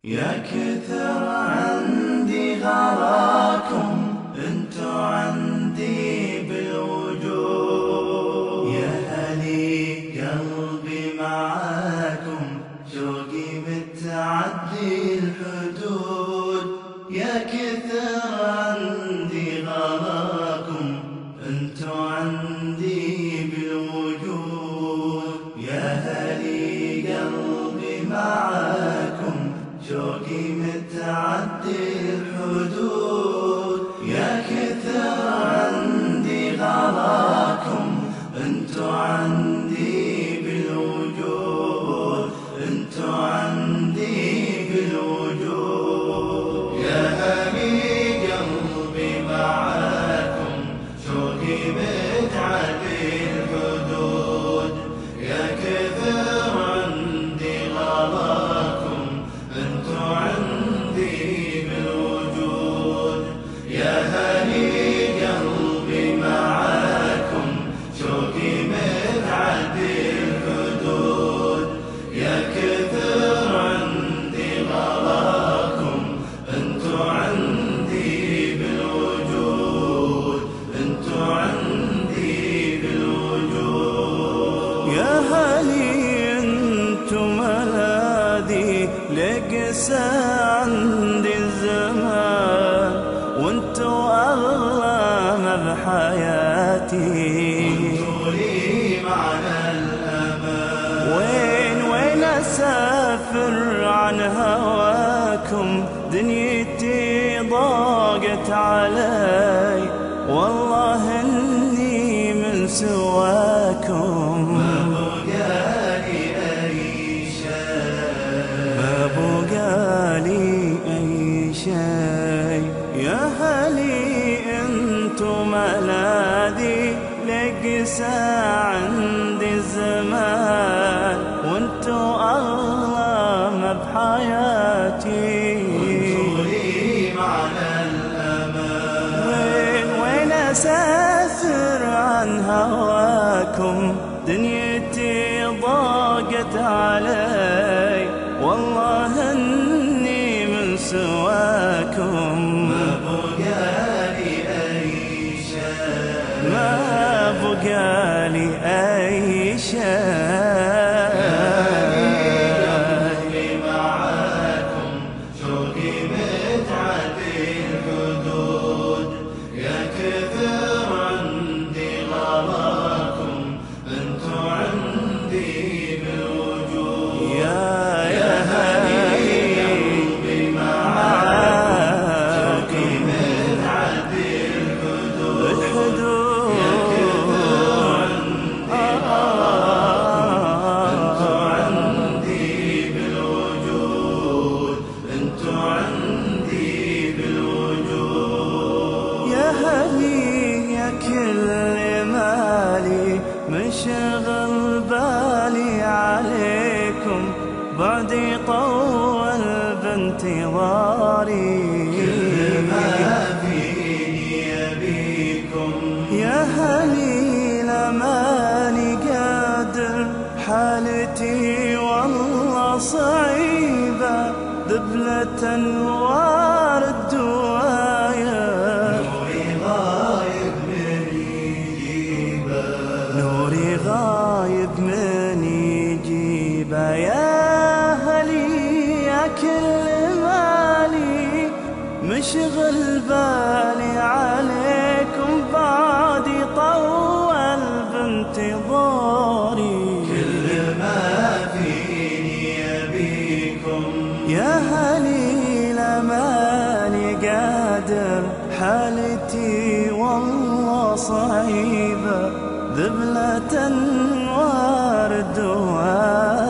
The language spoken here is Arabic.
يا كثر عندي غراكم انتو عندي بالوجود، يا هلي قلبي معاكم شوقي متعدي الحدود. يا كثر عندي غراكم انتو عندي بالوجود، يا هلي قلبي معاكم شوقي متعدي الحدود. يا كثر عندي غراكم انتو عندي بالوجود، انتو عندي بالوجود. يا هلي قلبي معاكم شوقي متعدي الحدود، يا كثر عندي غراكم انتو عندي بالوجود. يا هلي قلبي معاكم شوقي متعدي الحدود، يا كثر عندي غراكم انتو عندي بالوجود، انتو عندي بالوجود. يا هلي انتو ملاذي لقسى عندي الزمان، وانتو اغلى ما بحياتي، وانتو لي معنى الامان. وين اسافر عن هواكم دنيتي ضاقت علي، والله اني من سواكم ما بقالي اي شيء، ما بقالي أي شيء. يا هلي انتو ملاذي لقسى عندي الزمان، وانتو أغلى ما بحياتي، وانتو لي معنى الامان. وين أسافر عن هواكم دنيتي ضاقت علي، والله اني من سواكم ما بقالي اي شيء، ما بقالي اي شيء. قلبي معاكم شوقي متعدي الحدود، يا كثر عندي غراكم انتو عندي بالوجود. يا هلي قلبي معاكم شوقي متعدي الحدود، يا كثر انتو عندي بالوجود، انتو عندي بالوجود. يا هلي يا كل مالي مشغل بالي عليكم، بعدي طول بانتظاري، كل ما فيني يبيكم. يا هلي لماني قادر حالتي والله صعيبة، ذبلة انوار الدوايا، نوري غايب من يجيبه، نوري غايب من يجيبه. يا هلي يا كل مالي مشغل بالي عليكم، بعدي طول بانتظاري، كل ما فيني يبيكم. يا هلي لماني قادر حالتي والله صعيبة، ذبلة انوار الدوايا.